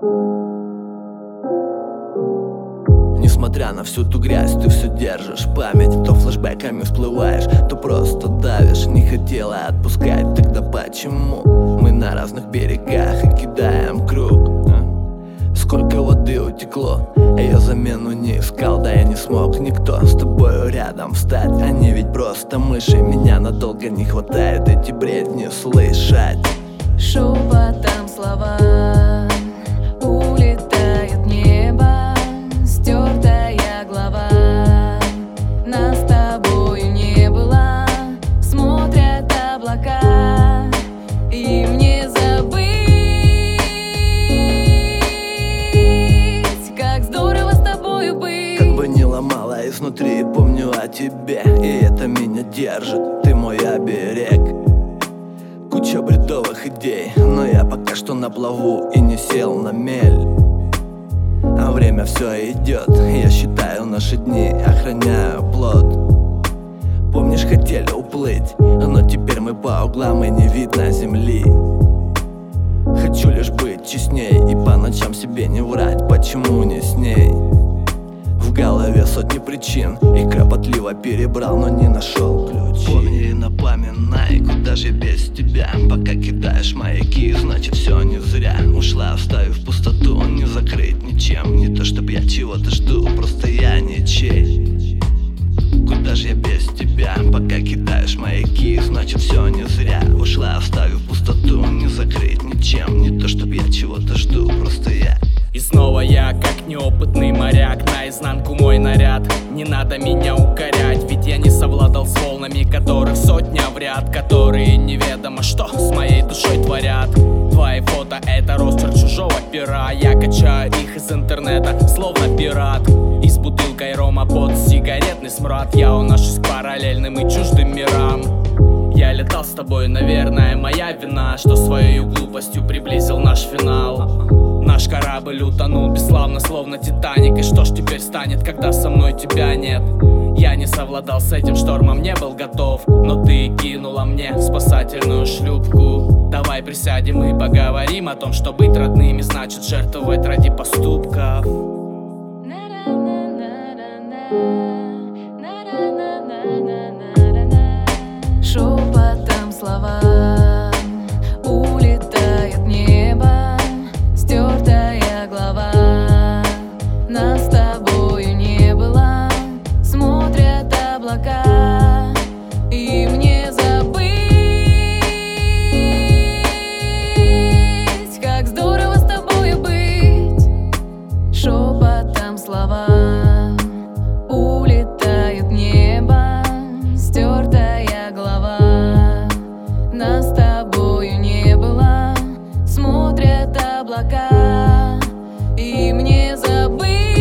Несмотря на всю ту грязь, ты все держишь память. То флешбэками всплываешь, то просто давишь. Не хотела отпускать, тогда почему? Мы на разных берегах и кидаем круг. Сколько воды утекло, а я замену не искал. Да я не смог никто с тобою рядом встать. Они ведь просто мыши, меня надолго не хватает эти бредни слышать. Шепотом слова улетает в небо, стертая глава. Нас с тобою не было, смотрят облака, и мне забыть, как здорово с тобою быть. Как бы ни ломала изнутри, помню о тебе, и это меня держит. Ты мой оберег. Куча бредовых идей, но я пока что на плаву и не сел на мель. А время все идет, я считаю наши дни, охраняю плод. Помнишь, хотели уплыть, но теперь мы по углам и не видно земли. Хочу лишь быть честней и по ночам себе не врать, почему не с ней. В голове сотни причин, и кропотливо перебрал, но не нашел ключи. Помни и напоминай, куда же без тебя. Пока кидаешь маяки, значит все не зря. Ушла, оставив пустоту, не закрыть ничем. Не то чтоб я чего-то жду, просто я ничей. Куда же я без тебя? Пока кидаешь маяки, значит все не зря. Ушла, оставив пустоту, не закрыть ничем. Не то чтоб я чего-то жду, просто я. И снова я, как неопытный моряк, наизнанку мой наряд. Не надо меня укорять, ведь я не совладал с волнами, которых сотня в ряд, которые неведомо что с моей душой творят. Твои фото — это росчерк чужого пера. Я качаю их из интернета, словно пират. И с бутылкой рома под сигаретный смрад я уношусь к параллельным и чуждым мирам. Я летал с тобой, наверное, моя вина, что своей глупостью приблизил наш финал. Наш корабль утонул бесславно, словно Титаник. И что ж теперь станет, когда со мной тебя нет? Я не совладал с этим штормом, не был готов, но ты кинула мне спасательную шлюпку. Давай присядем и поговорим о том, что быть родными значит жертвовать ради поступков. Шепотом слова улетает в небо, стертая глава. Нас с тобою не было, смотрят облака, и мне забыть, как здорово с тобою быть. Шепотом слова улетает в небо, стертая глава. Нас с тобою не было, смотрят облака, и мне забыть.